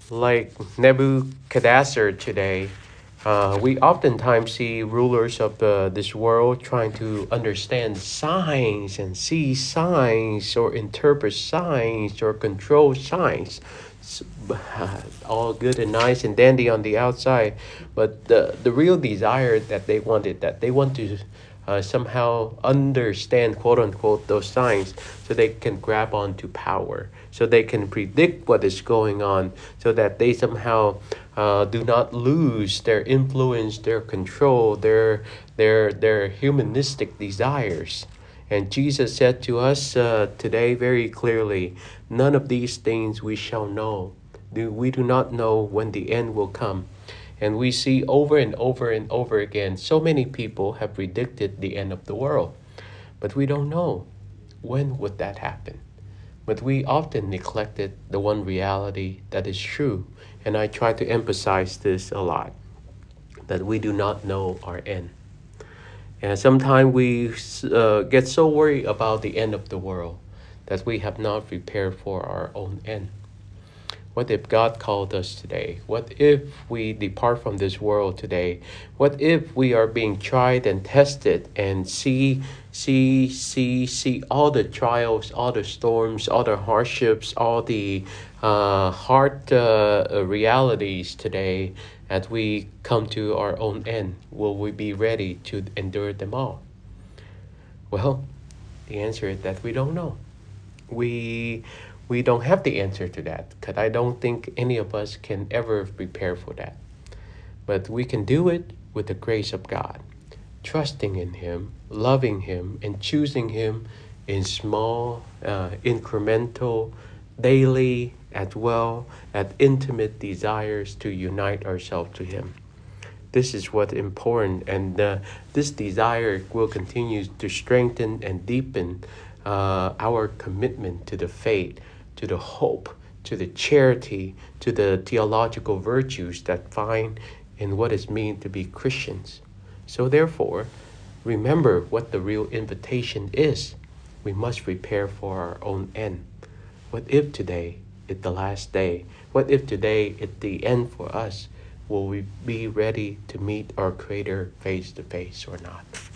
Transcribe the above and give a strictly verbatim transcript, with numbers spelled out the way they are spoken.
Like Nebuchadnezzar today, uh, we oftentimes see rulers of uh, this world trying to understand signs and see signs or interpret signs or control signs. S- All good and nice and dandy on the outside, but the, the real desire that they wanted, that they want to uh, somehow understand, quote unquote, those signs so they can grab onto power, so they can predict what is going on, so that they somehow uh, do not lose their influence, their control, their their their humanistic desires. And Jesus said to us uh, today very clearly, none of these things we shall know. Do we do not know when the end will come. And we see over and over and over again, so many people have predicted the end of the world. But we don't know when would that happen. But we often neglected the one reality that is true. And I try to emphasize this a lot, that we do not know our end. And sometimes we uh, get so worried about the end of the world that we have not prepared for our own end. What if God called us today? What if we depart from this world today? What if we are being tried and tested and see, see, see, see all the trials, all the storms, all the hardships, all the uh, hard uh, realities today as we come to our own end? Will we be ready to endure them all? Well, the answer is that we don't know. We we don't have the answer to that because I don't think any of us can ever prepare for that. But we can do it with the grace of God, trusting in Him, loving Him, and choosing Him in small, uh, incremental, daily, as well as intimate desires to unite ourselves to Him. This is what's important, and uh, this desire will continue to strengthen and deepen uh, our commitment to the faith, to the hope, to the charity, to the theological virtues that find in what it means to be Christians. So therefore, remember what the real invitation is. We must prepare for our own end. What if today is the last day? What if today is the end for us? Will we be ready to meet our Creator face to face or not?